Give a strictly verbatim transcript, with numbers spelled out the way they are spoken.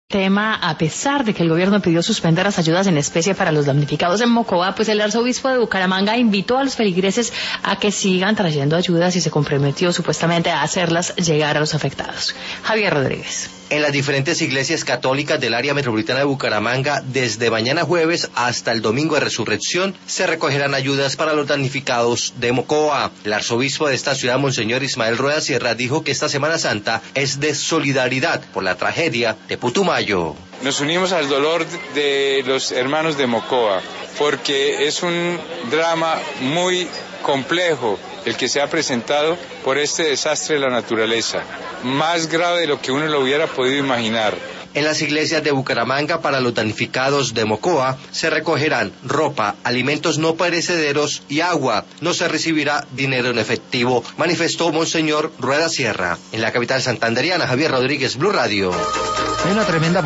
Tema, a pesar de que el gobierno pidió suspender las ayudas en especie para los damnificados en Mocoa, pues el arzobispo de Bucaramanga invitó a los feligreses a que sigan trayendo ayudas y se comprometió supuestamente a hacerlas llegar a los afectados. Javier Rodríguez. En las diferentes iglesias católicas del área metropolitana de Bucaramanga, desde mañana jueves hasta el domingo de Resurrección, se recogerán ayudas para los damnificados de Mocoa. El arzobispo de esta ciudad, Monseñor Ismael Rueda Sierra, dijo que esta Semana Santa es de solidaridad por la tragedia de Putumayo. Nos unimos al dolor de los hermanos de Mocoa, porque es un drama muy complejo el que se ha presentado por este desastre de la naturaleza, más grave de lo que uno lo hubiera podido imaginar. En las iglesias de Bucaramanga, para los damnificados de Mocoa, se recogerán ropa, alimentos no perecederos y agua. No se recibirá dinero en efectivo, manifestó Monseñor Rueda Sierra. En la capital santanderiana, Javier Rodríguez, Blue Radio. Hay una tremenda